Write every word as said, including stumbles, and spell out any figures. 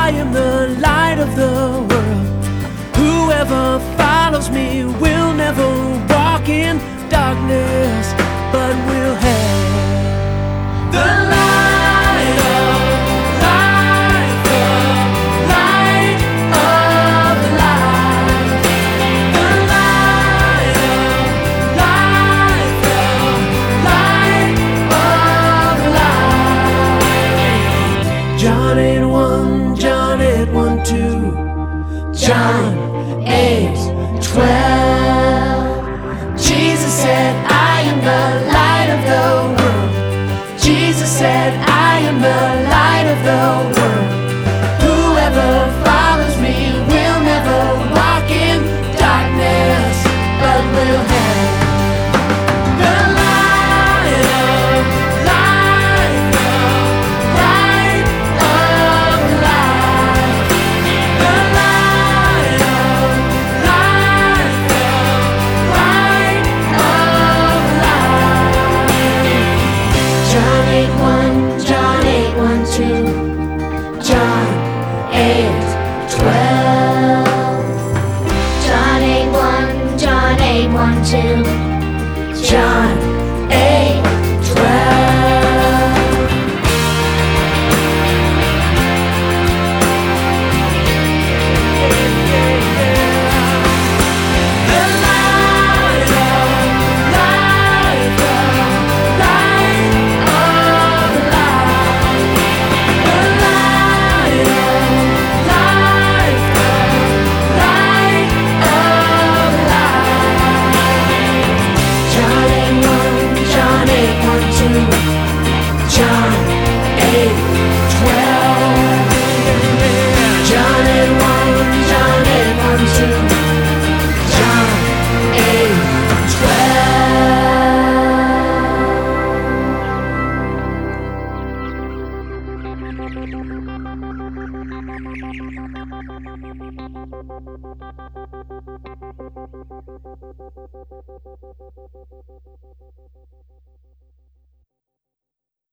I am the light of the world. Whoever follows me will never walk in darkness, but will have the light of life, the light of life, the light of life, the light of life. John eight one, John eight one two, John eight twelve. Jesus said, I am the light of the world. Jesus said, I am the light of the world. Whoever follows me will never walk in darkness, but will have the light of life, the light of life, the light of life, the light of life. John eight one, John eight one two, John eight twelve. John eight one, John eight one two, John eight twelve. The light of life, the light of life, the light of life, the light of life. John eight one, John eight one two, John eight twelve. John eight one, John eight one two, John eight twelve.